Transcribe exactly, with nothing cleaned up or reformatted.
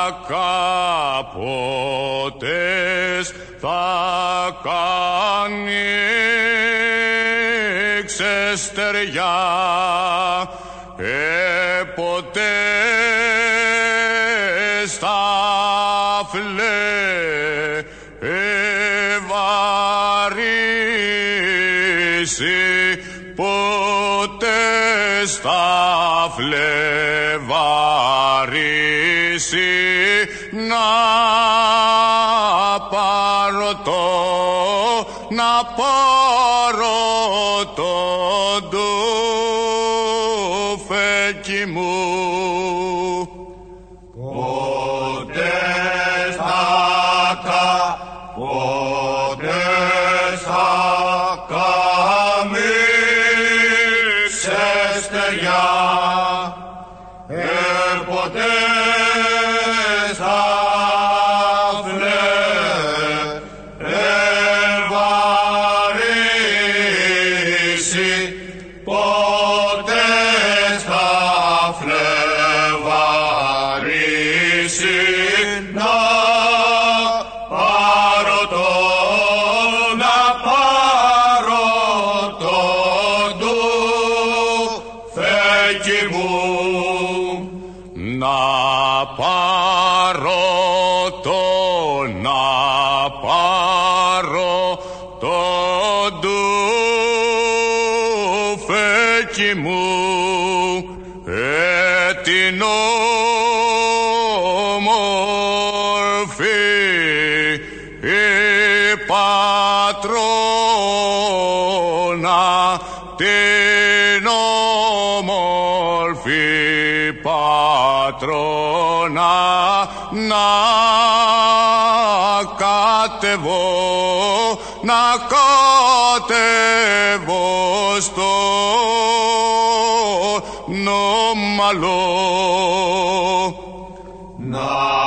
κάποτες θα κάνει ξεστεριά, εποτές θα φλεβαρίσει, ποτές θα φλεβαρίσει, να πάρω το, να πάρω το ντουφέκι μου. Ποτές θα κα, ποτές θα κάμει ξεστεριά, εποτές θα φλεβαρίσει, ποτές θα φλεβαρίσει, να πάρω το, να πάρω το ντουφέκι μου. Να πάρω το, να πάρω το ντουφέκι μου, ε, την όμορφη η πατρόνα, την όμορφη πατρόνα, να κατεβώ, να κατεβώ στο νομαλό. Να